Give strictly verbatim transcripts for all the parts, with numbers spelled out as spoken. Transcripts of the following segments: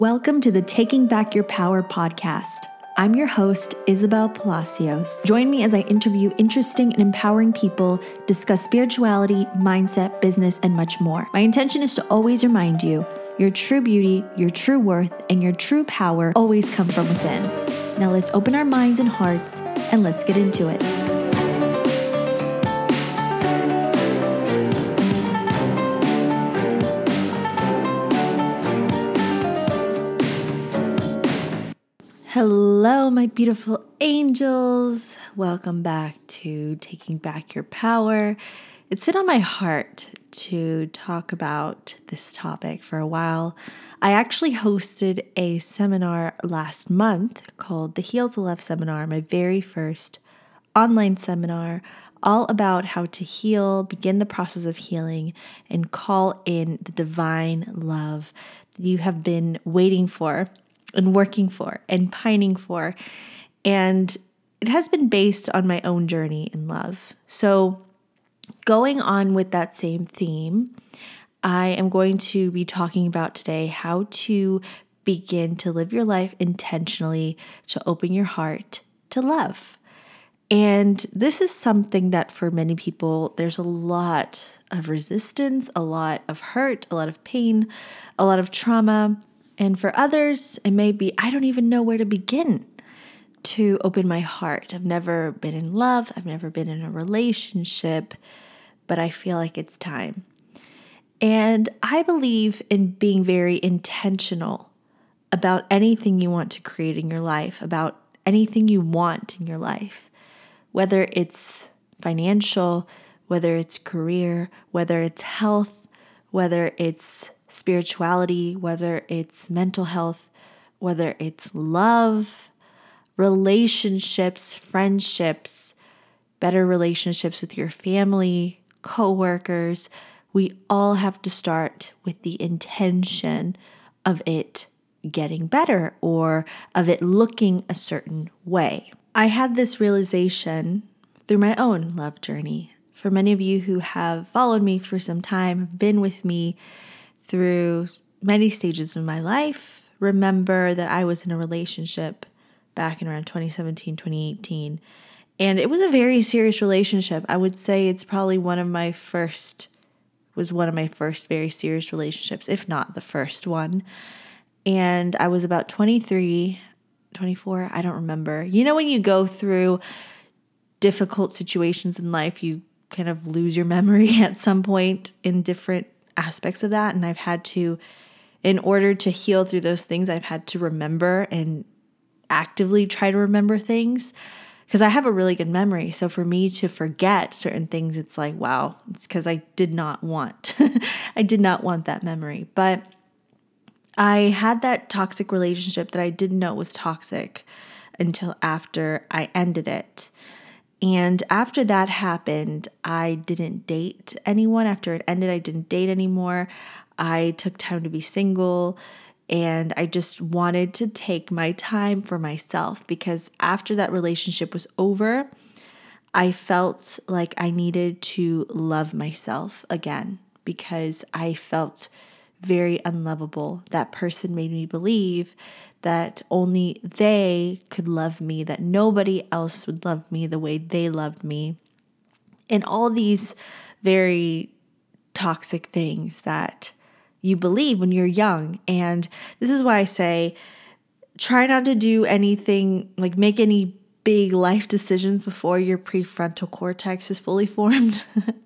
Welcome to the Taking Back Your Power podcast. I'm your host, Isabel Palacios. Join me as I interview interesting and empowering people, discuss spirituality, mindset, business, and much more. My intention is to always remind you, your true beauty, your true worth, and your true power always come from within. Now let's open our minds and hearts, and let's get into it. Hello, my beautiful angels. Welcome back to Taking Back Your Power. It's been on my heart to talk about this topic for a while. I actually hosted a seminar last month called the Heal to Love Seminar, my very first online seminar, all about how to heal, begin the process of healing, and call in the divine love that you have been waiting for and working for and pining for. And it has been based on my own journey in love. So going on with that same theme, I am going to be talking about today how to begin to live your life intentionally, to open your heart to love. And this is something that for many people, there's a lot of resistance, a lot of hurt, a lot of pain, a lot of trauma. And for others, it may be, I don't even know where to begin to open my heart. I've never been in love. I've never been in a relationship, but I feel like it's time. And I believe in being very intentional about anything you want to create in your life, about anything you want in your life, whether it's financial, whether it's career, whether it's health, whether it's spirituality, whether it's mental health, whether it's love, relationships, friendships, better relationships with your family, coworkers. We all have to start with the intention of it getting better or of it looking a certain way. I had this realization through my own love journey. For many of you who have followed me for some time, have been with me through many stages of my life, remember that I was in a relationship back in around twenty seventeen, twenty eighteen. And it was a very serious relationship. I would say it's probably one of my first, was one of my first very serious relationships, if not the first one. And I was about twenty-three, twenty-four, I don't remember. You know, when you go through difficult situations in life, you kind of lose your memory at some point in different aspects of that. And I've had to, in order to heal through those things, I've had to remember and actively try to remember things because I have a really good memory. So for me to forget certain things, it's like, wow, it's because I did not want, I did not want that memory. But I had that toxic relationship that I didn't know was toxic until after I ended it. And after that happened, I didn't date anyone. After it ended, I didn't date anymore. I took time to be single, and I just wanted to take my time for myself because after that relationship was over, I felt like I needed to love myself again because I felt very unlovable. That person made me believe that only they could love me, that nobody else would love me the way they loved me. And all these very toxic things that you believe when you're young. And this is why I say, try not to do anything, like make any big life decisions before your prefrontal cortex is fully formed.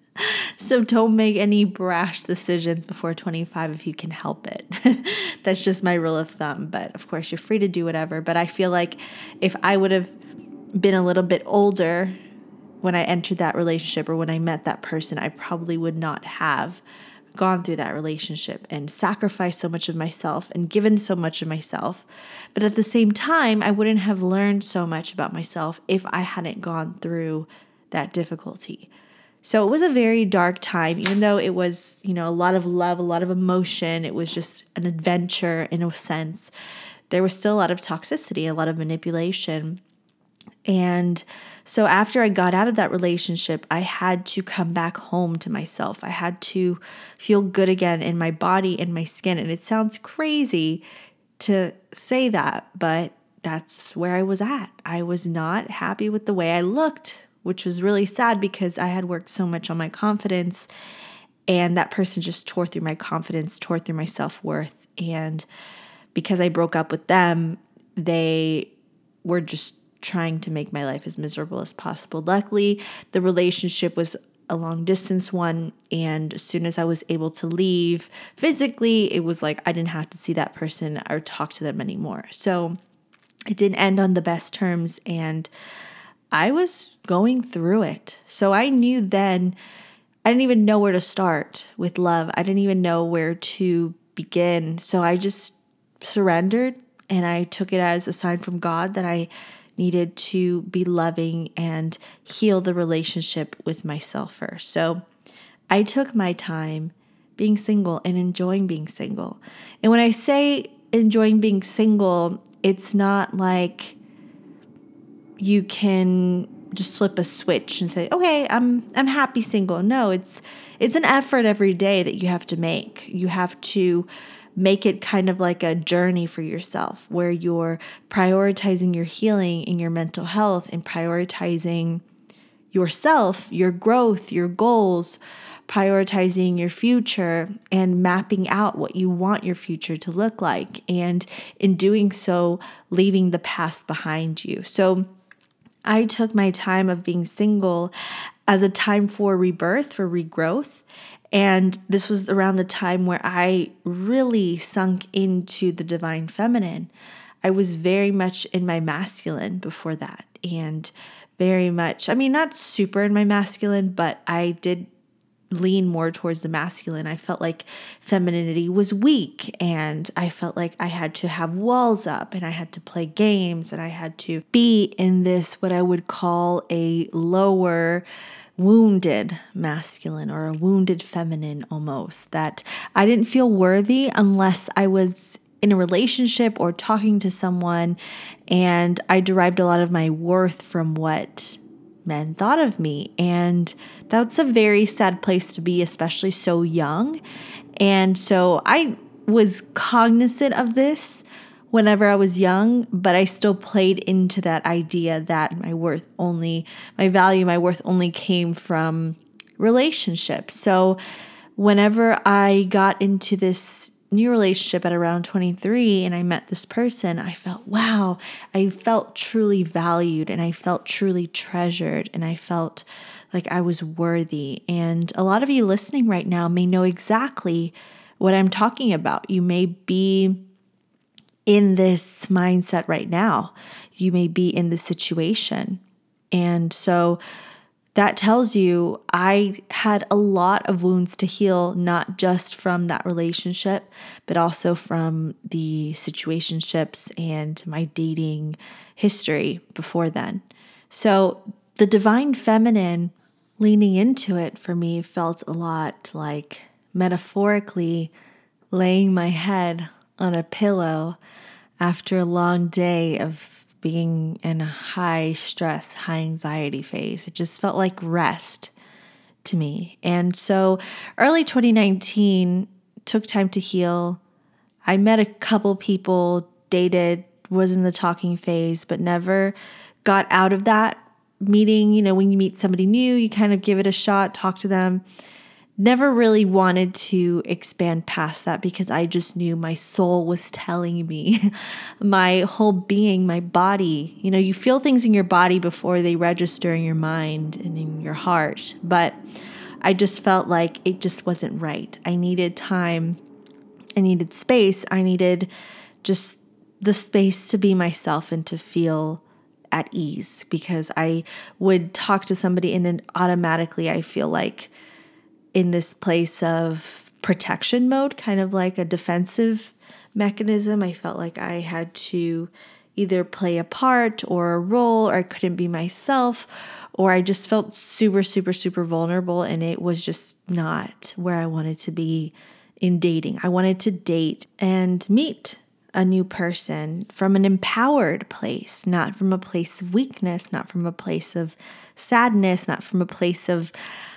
So don't make any brash decisions before twenty-five if you can help it. That's just my rule of thumb. But of course, you're free to do whatever. But I feel like if I would have been a little bit older when I entered that relationship or when I met that person, I probably would not have gone through that relationship and sacrificed so much of myself and given so much of myself. But at the same time, I wouldn't have learned so much about myself if I hadn't gone through that difficulty. So it was a very dark time, even though it was, you know, a lot of love, a lot of emotion. It was just an adventure in a sense. There was still a lot of toxicity, a lot of manipulation. And so after I got out of that relationship, I had to come back home to myself. I had to feel good again in my body and my skin. And it sounds crazy to say that, but that's where I was at. I was not happy with the way I looked, which was really sad because I had worked so much on my confidence, and that person just tore through my confidence, tore through my self-worth. And because I broke up with them, they were just trying to make my life as miserable as possible. Luckily, the relationship was a long distance one, and as soon as I was able to leave physically, it was like I didn't have to see that person or talk to them anymore. So it didn't end on the best terms, and I was going through it. So I knew then I didn't even know where to start with love. I didn't even know where to begin. So I just surrendered, and I took it as a sign from God that I needed to be loving and heal the relationship with myself first. So I took my time being single and enjoying being single. And when I say enjoying being single, it's not like you can just flip a switch and say, okay, I'm I'm happy single. No, it's it's an effort every day that you have to make. You have to make it kind of like a journey for yourself where you're prioritizing your healing and your mental health and prioritizing yourself, your growth, your goals, prioritizing your future and mapping out what you want your future to look like. And in doing so, leaving the past behind you. So I took my time of being single as a time for rebirth, for regrowth. And this was around the time where I really sunk into the divine feminine. I was very much in my masculine before that, and very much, I mean, not super in my masculine, but I did lean more towards the masculine. I felt like femininity was weak, and I felt like I had to have walls up, and I had to play games, and I had to be in this, what I would call a lower wounded masculine or a wounded feminine almost, that I didn't feel worthy unless I was in a relationship or talking to someone, and I derived a lot of my worth from what men thought of me. And that's a very sad place to be, especially so young. And so I was cognizant of this whenever I was young, but I still played into that idea that my worth only, my value, my worth only came from relationships. So whenever I got into this new relationship at around twenty-three and I met this person, I felt, wow, I felt truly valued, and I felt truly treasured, and I felt like I was worthy. And a lot of you listening right now may know exactly what I'm talking about. You may be in this mindset right now. You may be in this situation. And so that tells you I had a lot of wounds to heal, not just from that relationship, but also from the situationships and my dating history before then. So the divine feminine, leaning into it for me, felt a lot like metaphorically laying my head on a pillow after a long day of being in a high stress, high anxiety phase. It just felt like rest to me. And so early twenty nineteen took time to heal. I met a couple people, dated, was in the talking phase, but never got out of that meeting. You know, when you meet somebody new, you kind of give it a shot, talk to them. Never really wanted to expand past that because I just knew my soul was telling me, my whole being, my body, you know, you feel things in your body before they register in your mind and in your heart. But I just felt like it just wasn't right. I needed time. I needed space. I needed just the space to be myself and to feel at ease, because I would talk to somebody and then automatically I feel like in this place of protection mode, kind of like a defensive mechanism. I felt like I had to either play a part or a role, or I couldn't be myself, or I just felt super, super, super vulnerable, and it was just not where I wanted to be in dating. I wanted to date and meet a new person from an empowered place, not from a place of weakness, not from a place of sadness, not from a place of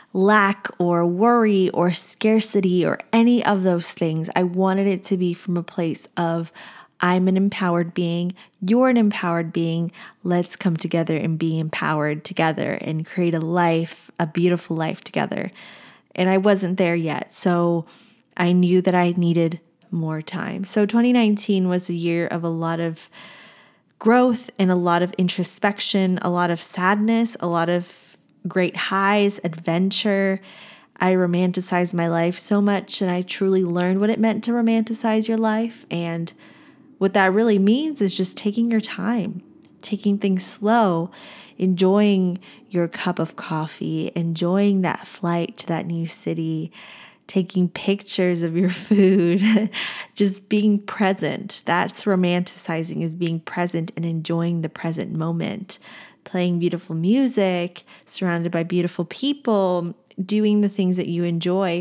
lack or worry or scarcity or any of those things. I wanted it to be from a place of I'm an empowered being. You're an empowered being. Let's come together and be empowered together and create a life, a beautiful life together. And I wasn't there yet. So I knew that I needed more time. So twenty nineteen was a year of a lot of growth and a lot of introspection, a lot of sadness, a lot of great highs, adventure. I romanticized my life so much, and I truly learned what it meant to romanticize your life. And what that really means is just taking your time, taking things slow, enjoying your cup of coffee, enjoying that flight to that new city, taking pictures of your food, just being present. That's romanticizing, is being present and enjoying the present moment, playing beautiful music, surrounded by beautiful people, doing the things that you enjoy,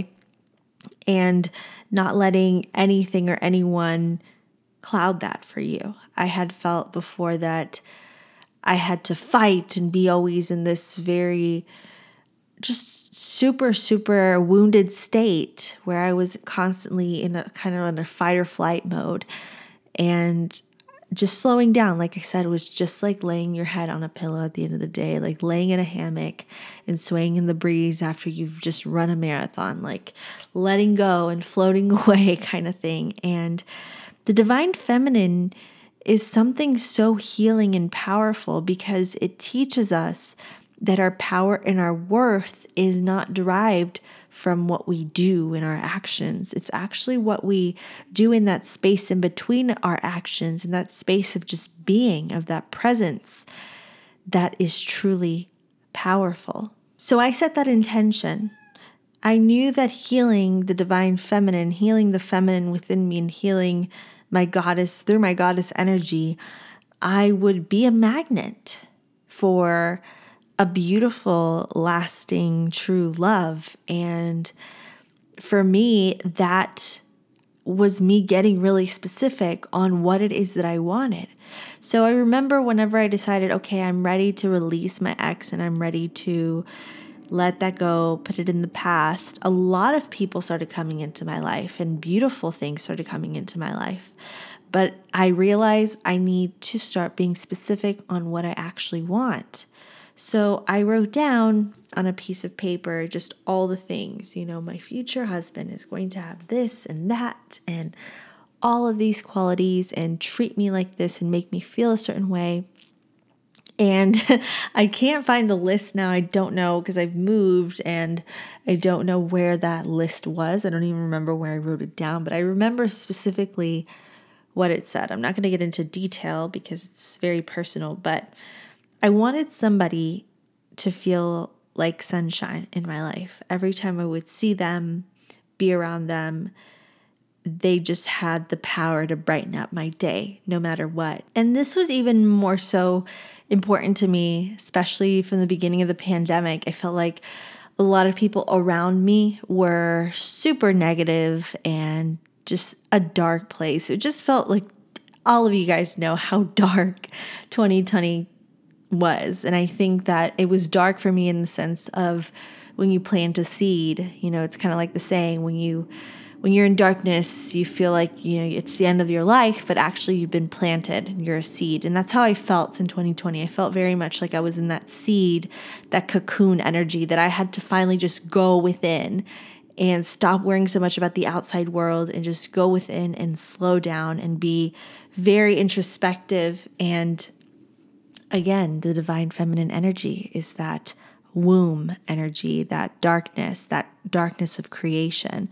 and not letting anything or anyone cloud that for you. I had felt before that I had to fight and be always in this very just super, super wounded state where I was constantly in a kind of in a fight or flight mode. And just slowing down, like I said, was just like laying your head on a pillow at the end of the day, like laying in a hammock and swaying in the breeze after you've just run a marathon, like letting go and floating away kind of thing. And the divine feminine is something so healing and powerful because it teaches us that our power and our worth is not derived from what we do in our actions. It's actually what we do in that space in between our actions, in that space of just being, of that presence, that is truly powerful. So I set that intention. I knew that healing the divine feminine, healing the feminine within me, and healing my goddess through my goddess energy, I would be a magnet for a beautiful, lasting, true love. And for me, that was me getting really specific on what it is that I wanted. So I remember whenever I decided, okay, I'm ready to release my ex and I'm ready to let that go, put it in the past, a lot of people started coming into my life and beautiful things started coming into my life. But I realized I need to start being specific on what I actually want. So I wrote down on a piece of paper just all the things, you know, my future husband is going to have this and that and all of these qualities and treat me like this and make me feel a certain way. And I can't find the list now. I don't know because I've moved and I don't know where that list was. I don't even remember where I wrote it down, but I remember specifically what it said. I'm not going to get into detail because it's very personal, but I wanted somebody to feel like sunshine in my life. Every time I would see them, be around them, they just had the power to brighten up my day no matter what. And this was even more so important to me, especially from the beginning of the pandemic. I felt like a lot of people around me were super negative and just a dark place. It just felt like all of you guys know how dark twenty twenty was. And I think that it was dark for me in the sense of when you plant a seed, you know, it's kind of like the saying, when you when you're in darkness, you feel like, you know, it's the end of your life, but actually you've been planted and you're a seed. And that's how I felt in twenty twenty. I felt very much like I was in that seed, that cocoon energy that I had to finally just go within and stop worrying so much about the outside world and just go within and slow down and be very introspective. And again, the divine feminine energy is that womb energy, that darkness, that darkness of creation.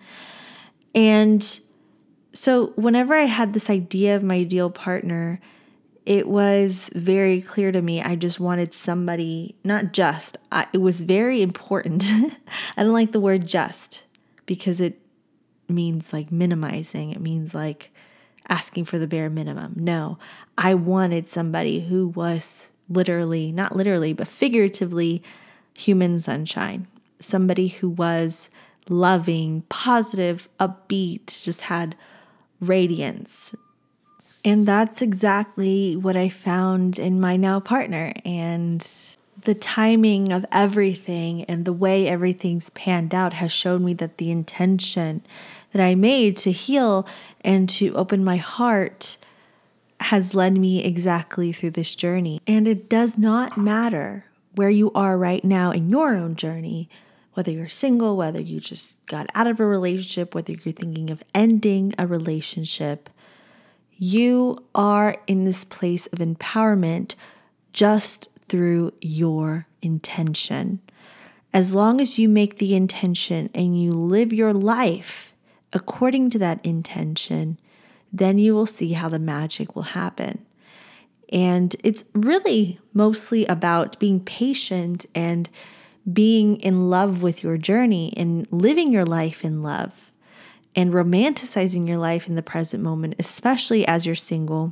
And so whenever I had this idea of my ideal partner, it was very clear to me. I just wanted somebody, not just, I, it was very important. I don't like the word just because it means like minimizing. It means like asking for the bare minimum. No, I wanted somebody who was literally, not literally, but figuratively human sunshine. Somebody who was loving, positive, upbeat, just had radiance. And that's exactly what I found in my now partner. And the timing of everything and the way everything's panned out has shown me that the intention that I made to heal and to open my heart has led me exactly through this journey. And it does not matter where you are right now in your own journey, whether you're single, whether you just got out of a relationship, whether you're thinking of ending a relationship, you are in this place of empowerment just through your intention. As long as you make the intention and you live your life according to that intention, then you will see how the magic will happen. And it's really mostly about being patient and being in love with your journey and living your life in love and romanticizing your life in the present moment, especially as you're single,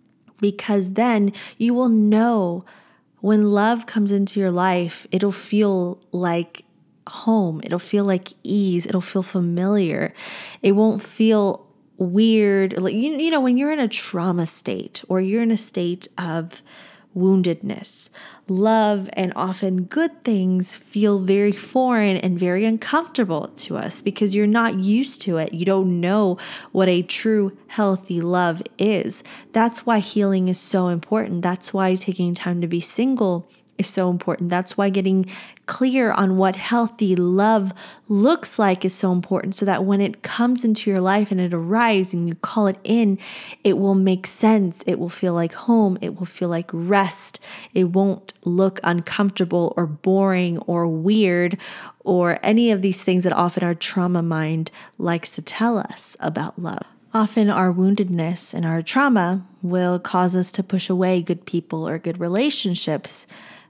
because then you will know when love comes into your life, it'll feel like home. It'll feel like ease. It'll feel familiar. It won't feel weird. Like, you, you know, when you're in a trauma state or you're in a state of woundedness, love and often good things feel very foreign and very uncomfortable to us because you're not used to it. You don't know what a true healthy love is. That's why healing is so important. That's why taking time to be single is so important. That's why getting clear on what healthy love looks like is so important, so that when it comes into your life and it arrives and you call it in, it will make sense. It will feel like home. It will feel like rest. It won't look uncomfortable or boring or weird or any of these things that often our trauma mind likes to tell us about love. Often our woundedness and our trauma will cause us to push away good people or good relationships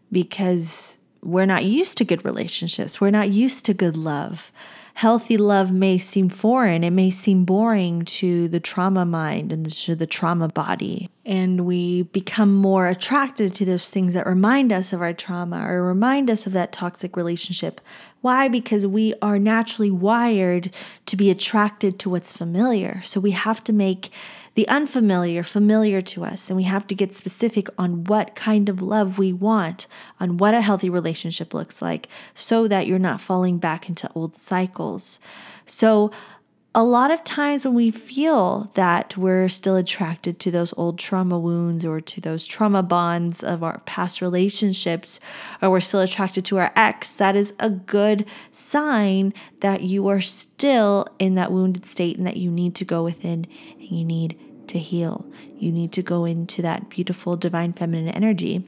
because we're not used to good relationships. We're not used to good love. Healthy love may seem foreign. It may seem boring to the trauma mind and to the trauma body. And we become more attracted to those things that remind us of our trauma or remind us of that toxic relationship. Why? Because we are naturally wired to be attracted to what's familiar. So we have to make the unfamiliar familiar to us, and we have to get specific on what kind of love we want, on what a healthy relationship looks like, so that you're not falling back into old cycles. So a lot of times when we feel that we're still attracted to those old trauma wounds or to those trauma bonds of our past relationships, or we're still attracted to our ex, that is a good sign that you are still in that wounded state and that you need to go within and you need to heal. You need to go into that beautiful divine feminine energy.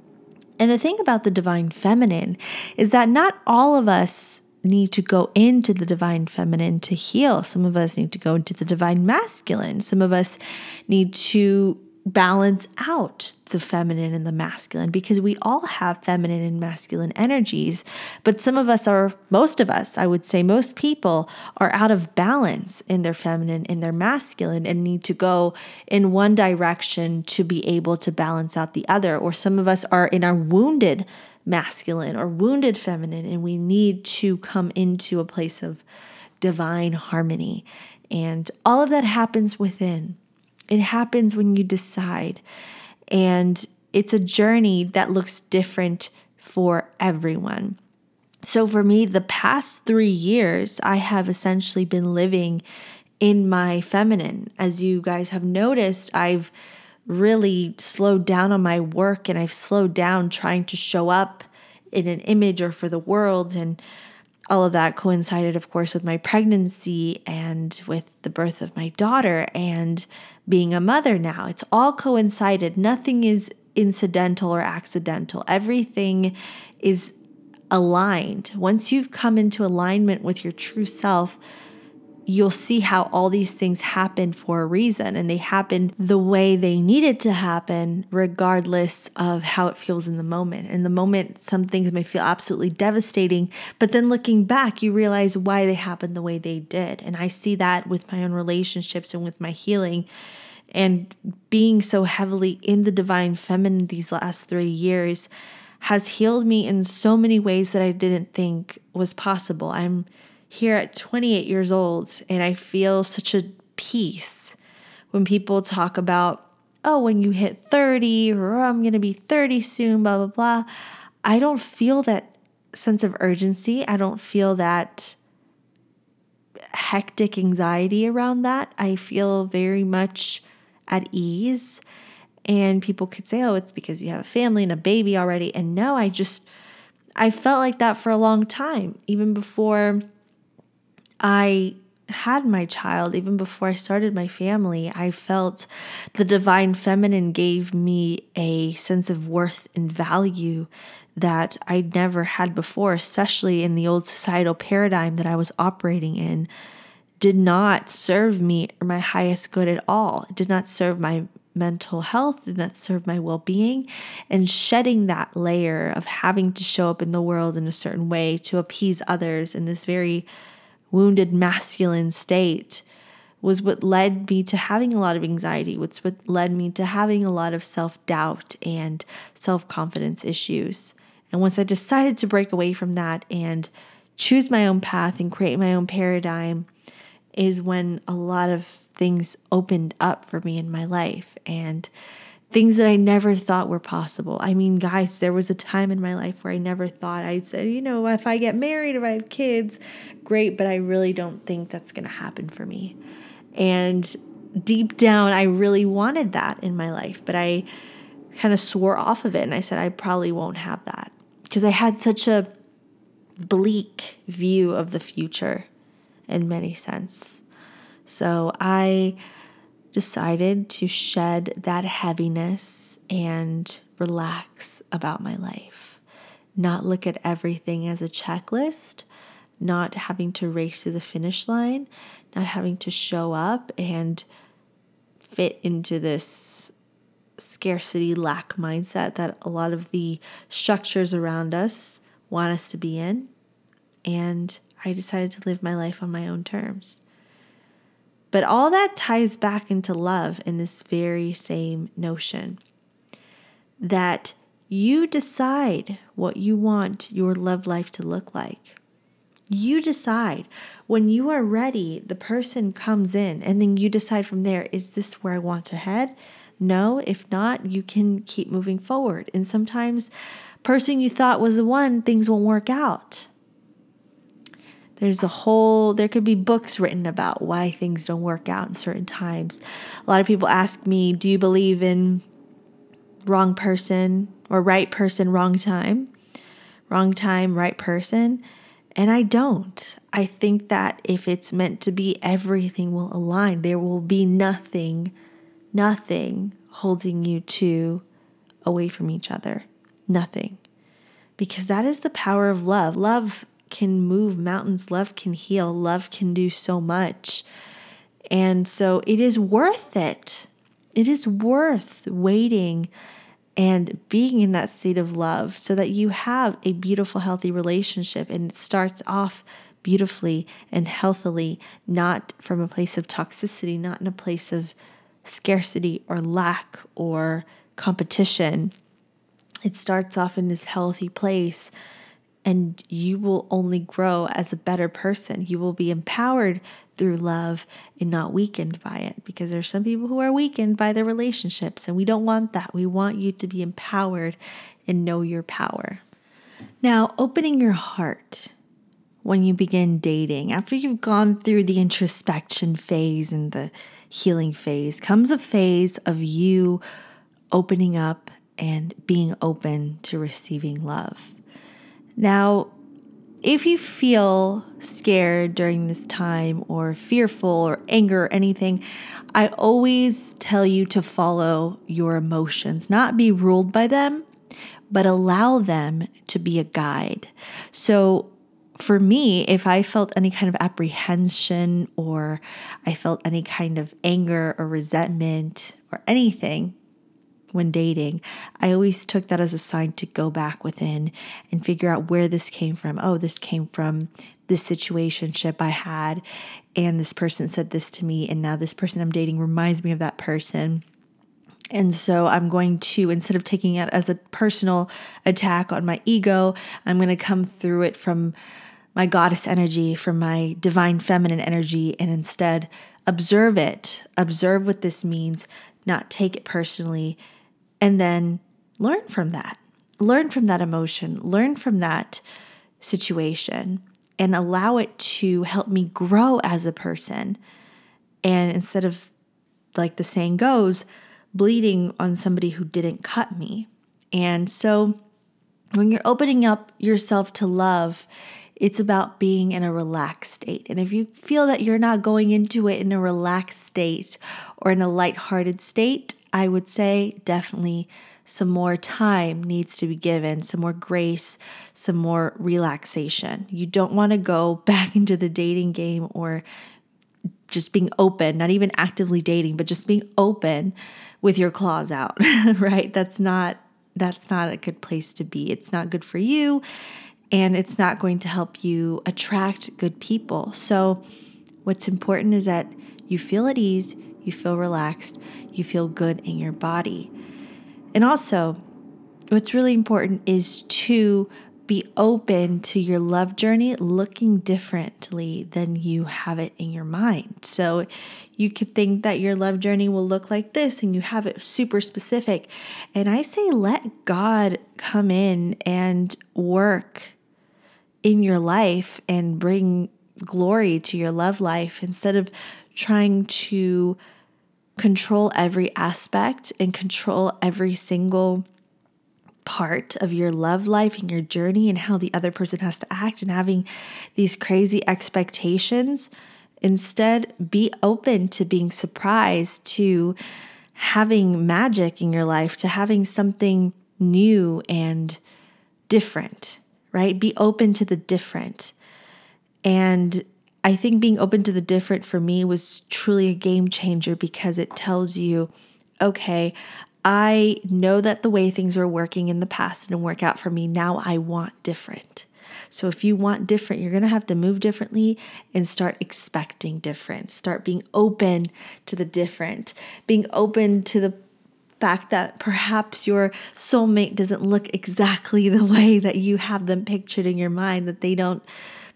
And the thing about the divine feminine is that not all of us need to go into the divine feminine to heal. Some of us need to go into the divine masculine. Some of us need to balance out the feminine and the masculine, because we all have feminine and masculine energies. But some of us are, most of us, I would say most people are out of balance in their feminine and their masculine and need to go in one direction to be able to balance out the other. Or some of us are in our wounded masculine or wounded feminine, and we need to come into a place of divine harmony. And all of that happens within. It happens when you decide. And it's a journey that looks different for everyone. So for me, the past three years, I have essentially been living in my feminine. As you guys have noticed, I've really slowed down on my work, and I've slowed down trying to show up in an image or for the world. And all of that coincided, of course, with my pregnancy and with the birth of my daughter and being a mother now. It's all coincided. Nothing is incidental or accidental. Everything is aligned. Once you've come into alignment with your true self, you'll see how all these things happen for a reason, and they happen the way they needed to happen, regardless of how it feels in the moment. In the moment, some things may feel absolutely devastating, but then looking back, you realize why they happened the way they did. And I see that with my own relationships and with my healing. And being so heavily in the divine feminine these last three years has healed me in so many ways that I didn't think was possible. I'm here at twenty-eight years old, and I feel such a peace when people talk about, oh, when you hit thirty, or oh, I'm going to be thirty soon, blah, blah, blah. I don't feel that sense of urgency. I don't feel that hectic anxiety around that. I feel very much at ease. And people could say, oh, it's because you have a family and a baby already. And no, I just, I felt like that for a long time, even before I had my child, even before I started my family. I felt the divine feminine gave me a sense of worth and value that I'd never had before, especially in the old societal paradigm that I was operating in. Did not serve me or my highest good at all. It did not serve my mental health, did not serve my well-being. And shedding that layer of having to show up in the world in a certain way to appease others in this very wounded masculine state was what led me to having a lot of anxiety. What's what led me to having a lot of self-doubt and self-confidence issues. And once I decided to break away from that and choose my own path and create my own paradigm, is when a lot of things opened up for me in my life and things that I never thought were possible. I mean, guys, there was a time in my life where I never thought I'd say, you know, if I get married, if I have kids, great, but I really don't think that's going to happen for me. And deep down, I really wanted that in my life, but I kind of swore off of it. And I said, I probably won't have that because I had such a bleak view of the future in many sense. So I decided to shed that heaviness and relax about my life. Not look at everything as a checklist, not having to race to the finish line, not having to show up and fit into this scarcity lack mindset that a lot of the structures around us want us to be in. And I decided to live my life on my own terms. But all that ties back into love in this very same notion that you decide what you want your love life to look like. You decide. When you are ready, the person comes in and then you decide from there, is this where I want to head? No, if not, you can keep moving forward. And sometimes person you thought was the one, things won't work out. There's a whole, there could be books written about why things don't work out in certain times. A lot of people ask me, do you believe in wrong person or right person, wrong time? Wrong time, right person? And I don't. I think that if it's meant to be, everything will align. There will be nothing, nothing holding you two away from each other. Nothing. Because that is the power of love. Love can move mountains. Love can heal. Love can do so much. And so it is worth it. It is worth waiting and being in that state of love so that you have a beautiful, healthy relationship. And it starts off beautifully and healthily, not from a place of toxicity, not in a place of scarcity or lack or competition. It starts off in this healthy place. And you will only grow as a better person. You will be empowered through love and not weakened by it. Because there's some people who are weakened by their relationships. And we don't want that. We want you to be empowered and know your power. Now, opening your heart when you begin dating, after you've gone through the introspection phase and the healing phase, comes a phase of you opening up and being open to receiving love. Now, if you feel scared during this time or fearful or anger or anything, I always tell you to follow your emotions, not be ruled by them, but allow them to be a guide. So for me, if I felt any kind of apprehension or I felt any kind of anger or resentment or anything, when dating, I always took that as a sign to go back within and figure out where this came from. Oh, this came from this situationship I had, and this person said this to me, and now this person I'm dating reminds me of that person. And so I'm going to, instead of taking it as a personal attack on my ego, I'm going to come through it from my goddess energy, from my divine feminine energy, and instead observe it, observe what this means, not take it personally, and then learn from that. Learn from that emotion, learn from that situation, and allow it to help me grow as a person. And instead of like the saying goes, bleeding on somebody who didn't cut me. And so when you're opening up yourself to love, it's about being in a relaxed state. And if you feel that you're not going into it in a relaxed state or in a lighthearted state, I would say definitely some more time needs to be given, some more grace, some more relaxation. You don't want to go back into the dating game or just being open, not even actively dating, but just being open with your claws out, right? That's not that's not a good place to be. It's not good for you, and it's not going to help you attract good people. So what's important is that you feel at ease, you feel relaxed, you feel good in your body. And also, what's really important is to be open to your love journey looking differently than you have it in your mind. So you could think that your love journey will look like this and you have it super specific. And I say let God come in and work in your life and bring glory to your love life instead of trying to control every aspect and control every single part of your love life and your journey and how the other person has to act and having these crazy expectations. Instead, be open to being surprised, to having magic in your life, to having something new and different, right? Be open to the different. And I think being open to the different for me was truly a game changer because it tells you, okay, I know that the way things were working in the past didn't work out for me. Now I want different. So if you want different, you're going to have to move differently and start expecting different. Start being open to the different, being open to the fact that perhaps your soulmate doesn't look exactly the way that you have them pictured in your mind, that they don't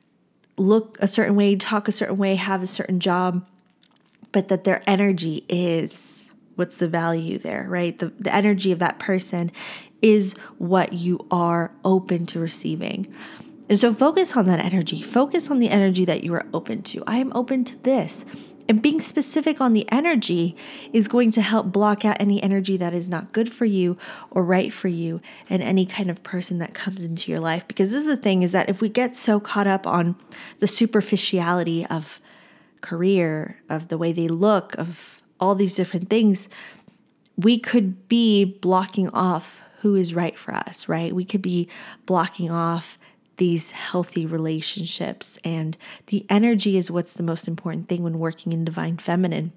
look a certain way, talk a certain way, have a certain job, but that their energy is what's the value there, right? The, the energy of that person is what you are open to receiving. And so focus on that energy. Focus on the energy that you are open to. I am open to this. And being specific on the energy is going to help block out any energy that is not good for you or right for you and any kind of person that comes into your life. Because this is the thing, is that if we get so caught up on the superficiality of career, of the way they look, of all these different things, we could be blocking off who is right for us, right? We could be blocking off these healthy relationships. And the energy is what's the most important thing when working in Divine Feminine,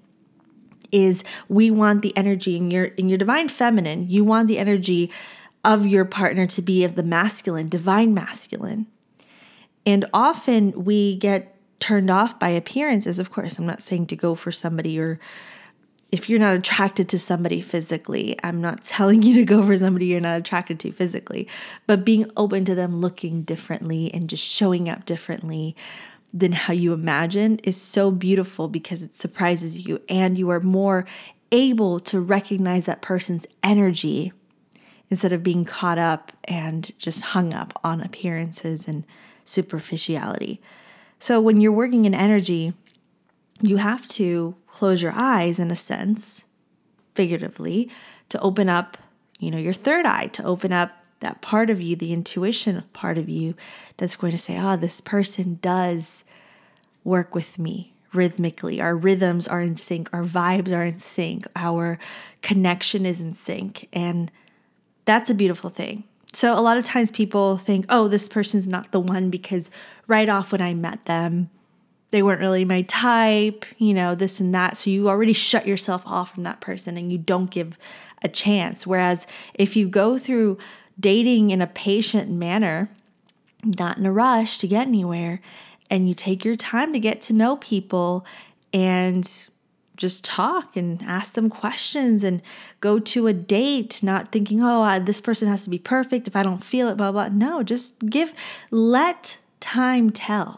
is we want the energy in your in your Divine Feminine, you want the energy of your partner to be of the masculine, Divine Masculine. And often we get turned off by appearances. Of course, I'm not saying to go for somebody, or if you're not attracted to somebody physically, I'm not telling you to go for somebody you're not attracted to physically, but being open to them looking differently and just showing up differently than how you imagine is so beautiful because it surprises you and you are more able to recognize that person's energy instead of being caught up and just hung up on appearances and superficiality. So when you're working in energy, you have to close your eyes in a sense, figuratively, to open up, you know, your third eye, to open up that part of you, the intuition part of you that's going to say, oh, this person does work with me rhythmically. Our rhythms are in sync. Our vibes are in sync. Our connection is in sync. And that's a beautiful thing. So a lot of times people think, oh, this person's not the one because right off when I met them, they weren't really my type, you know, this and that. So you already shut yourself off from that person and you don't give a chance. Whereas if you go through dating in a patient manner, not in a rush to get anywhere, and you take your time to get to know people and just talk and ask them questions and go to a date, not thinking, oh, uh, this person has to be perfect. If I don't feel it, blah, blah. No, just give, let time tell.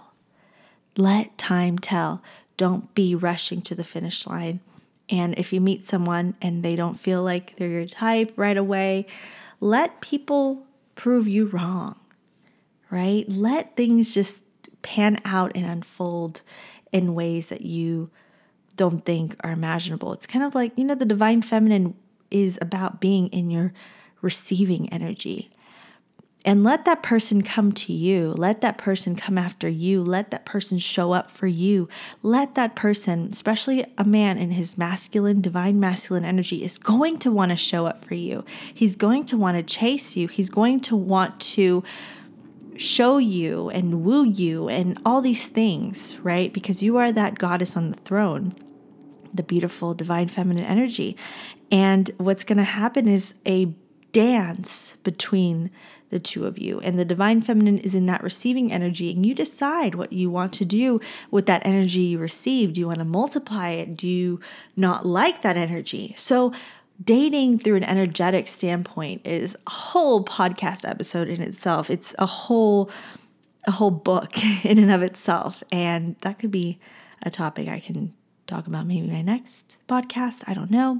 Let time tell. Don't be rushing to the finish line. And if you meet someone and they don't feel like they're your type right away, let people prove you wrong, right? Let things just pan out and unfold in ways that you don't think are imaginable. It's kind of like, you know, the divine feminine is about being in your receiving energy. And let that person come to you. Let that person come after you. Let that person show up for you. Let that person, especially a man in his masculine, divine masculine energy, is going to want to show up for you. He's going to want to chase you. He's going to want to show you and woo you and all these things, right? Because you are that goddess on the throne, the beautiful divine feminine energy. And what's going to happen is a dance between the two of you. And the divine feminine is in that receiving energy, and you decide what you want to do with that energy you receive. Do you want to multiply it? Do you not like that energy? So dating through an energetic standpoint is a whole podcast episode in itself. It's a whole a whole book in and of itself. And that could be a topic I can talk about maybe my next podcast. I don't know.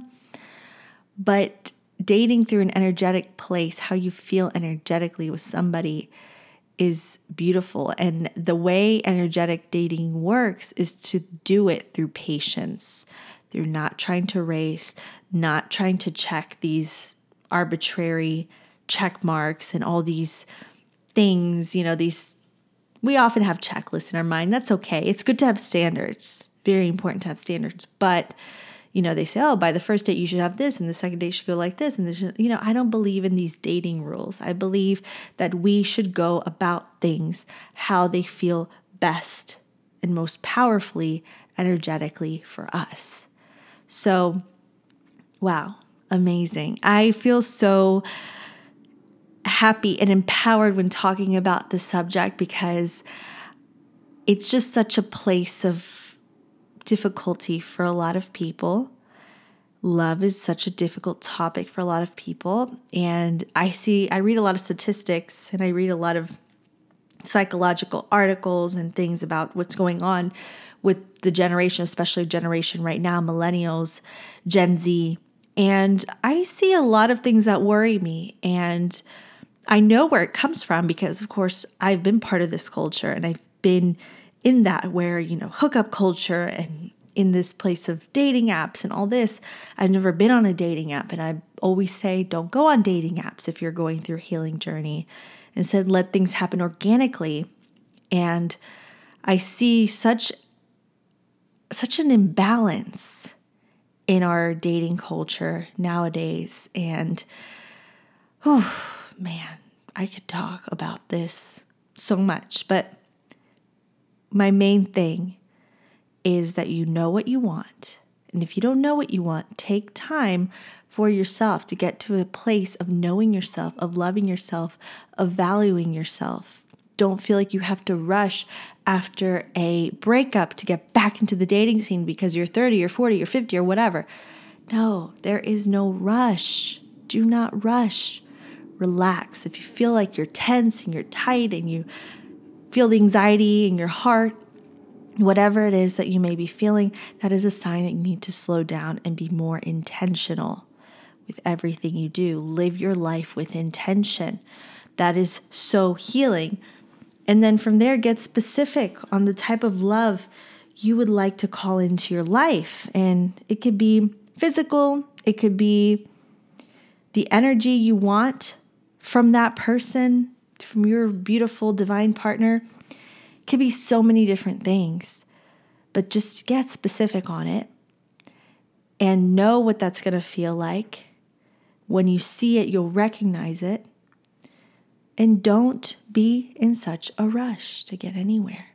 But dating through an energetic place, how you feel energetically with somebody, is beautiful. And the way energetic dating works is to do it through patience, through not trying to race, not trying to check these arbitrary check marks and all these things, you know, these, we often have checklists in our mind. That's okay. It's good to have standards. Very important to have standards. But you know, they say, oh, by the first date, you should have this, and the second date should go like this. And this should, you know, I don't believe in these dating rules. I believe that we should go about things how they feel best and most powerfully, energetically for us. So, wow, amazing. I feel so happy and empowered when talking about this subject, because it's just such a place of difficulty for a lot of people. Love is such a difficult topic for a lot of people. And I see, I read a lot of statistics, and I read a lot of psychological articles and things about what's going on with the generation, especially generation right now, millennials, Gen Z. And I see a lot of things that worry me. And I know where it comes from because, of course, I've been part of this culture, and I've been in that where, you know, hookup culture and in this place of dating apps and all this. I've never been on a dating app, and I always say, don't go on dating apps if you're going through a healing journey. Instead, let things happen organically. And I see such, such an imbalance in our dating culture nowadays. And, oh man, I could talk about this so much, but my main thing is that you know what you want. And if you don't know what you want, take time for yourself to get to a place of knowing yourself, of loving yourself, of valuing yourself. Don't feel like you have to rush after a breakup to get back into the dating scene because you're thirty or forty or fifty or whatever. No, there is no rush. Do not rush. Relax. If you feel like you're tense and you're tight and you feel the anxiety in your heart, whatever it is that you may be feeling, that is a sign that you need to slow down and be more intentional with everything you do. Live your life with intention. That is so healing. And then from there, get specific on the type of love you would like to call into your life. And it could be physical. It could be the energy you want from that person, from your beautiful divine partner. It could be so many different things, but just get specific on it and know what that's going to feel like. When you see it, you'll recognize it. And don't be in such a rush to get anywhere.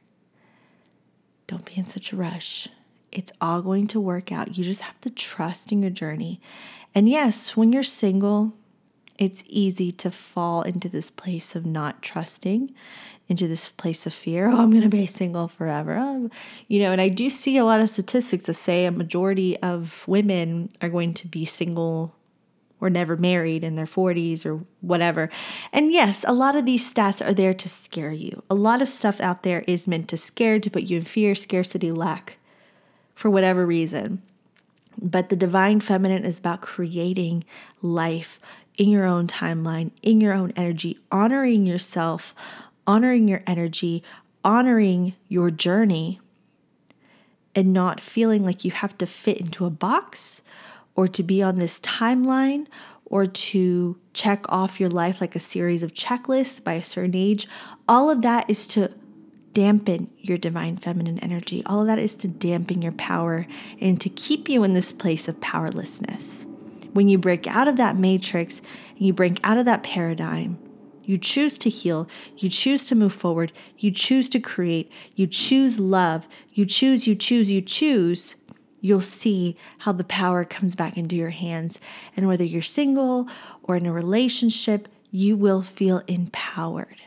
Don't be in such a rush. It's all going to work out. You just have to trust in your journey. And yes, when you're single, it's easy to fall into this place of not trusting, into this place of fear. Oh, I'm going to be single forever. Oh, you know, and I do see a lot of statistics that say a majority of women are going to be single or never married in their forties or whatever. And yes, a lot of these stats are there to scare you. A lot of stuff out there is meant to scare, to put you in fear, scarcity, lack, for whatever reason. But the divine feminine is about creating life in your own timeline, in your own energy, honoring yourself, honoring your energy, honoring your journey, and not feeling like you have to fit into a box or to be on this timeline or to check off your life like a series of checklists by a certain age. All of that is to dampen your divine feminine energy. All of that is to dampen your power and to keep you in this place of powerlessness. When you break out of that matrix and you break out of that paradigm, you choose to heal, you choose to move forward, you choose to create, you choose love, you choose, you choose, you choose, you'll see how the power comes back into your hands. And whether you're single or in a relationship, you will feel empowered.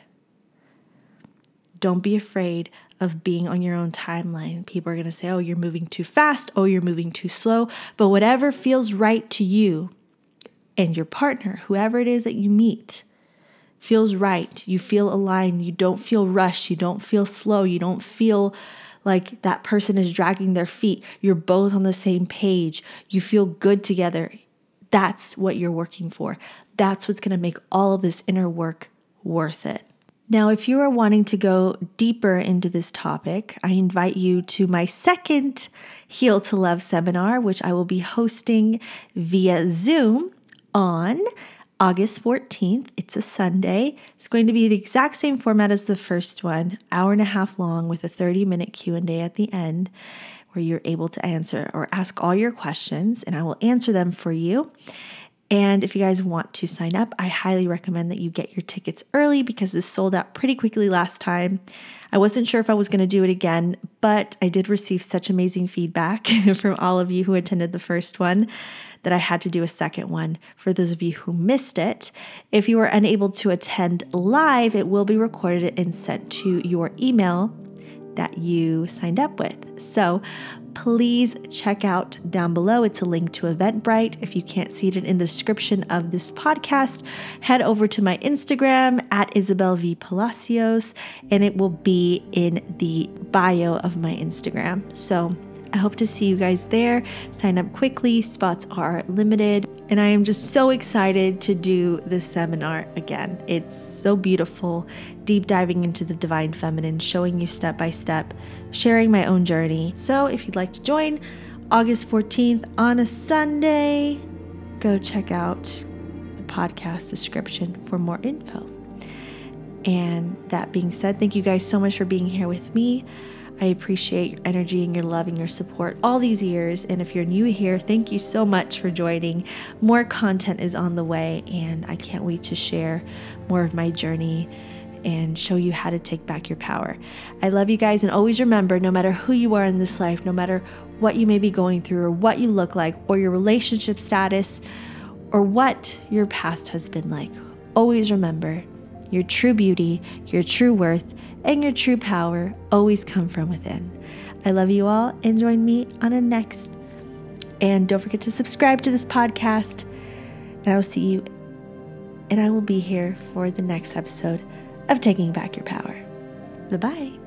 Don't be afraid of being on your own timeline. People are going to say, oh, you're moving too fast. Oh, you're moving too slow. But whatever feels right to you and your partner, whoever it is that you meet, feels right. You feel aligned. You don't feel rushed. You don't feel slow. You don't feel like that person is dragging their feet. You're both on the same page. You feel good together. That's what you're working for. That's what's going to make all of this inner work worth it. Now, if you are wanting to go deeper into this topic, I invite you to my second Heal to Love seminar, which I will be hosting via Zoom on August fourteenth. It's a Sunday. It's going to be the exact same format as the first one, hour and a half long with a thirty minute Q and A at the end where you're able to answer or ask all your questions and I will answer them for you. And if you guys want to sign up, I highly recommend that you get your tickets early because this sold out pretty quickly last time. I wasn't sure if I was going to do it again, but I did receive such amazing feedback from all of you who attended the first one that I had to do a second one. For those of you who missed it, if you were unable to attend live, it will be recorded and sent to your email that you signed up with. So please check out down below. It's a link to Eventbrite. If you can't see it in the description of this podcast, head over to my Instagram at Isabel V. Palacios, and it will be in the bio of my Instagram. So I hope to see you guys there. Sign up quickly. Spots are limited. And I am just so excited to do this seminar again. It's so beautiful, deep diving into the divine feminine, showing you step by step, sharing my own journey. So if you'd like to join, August fourteenth on a Sunday, go check out the podcast description for more info. And that being said, thank you guys so much for being here with me. I appreciate your energy and your love and your support all these years. And if you're new here, thank you so much for joining. More content is on the way, and I can't wait to share more of my journey and show you how to take back your power. I love you guys, and always remember, no matter who you are in this life, no matter what you may be going through or what you look like or your relationship status or what your past has been like, always remember your true beauty, your true worth, and your true power always come from within. I love you all, and join me on a next. And don't forget to subscribe to this podcast. And I will see you, and I will be here for the next episode of Taking Back Your Power. Bye-bye.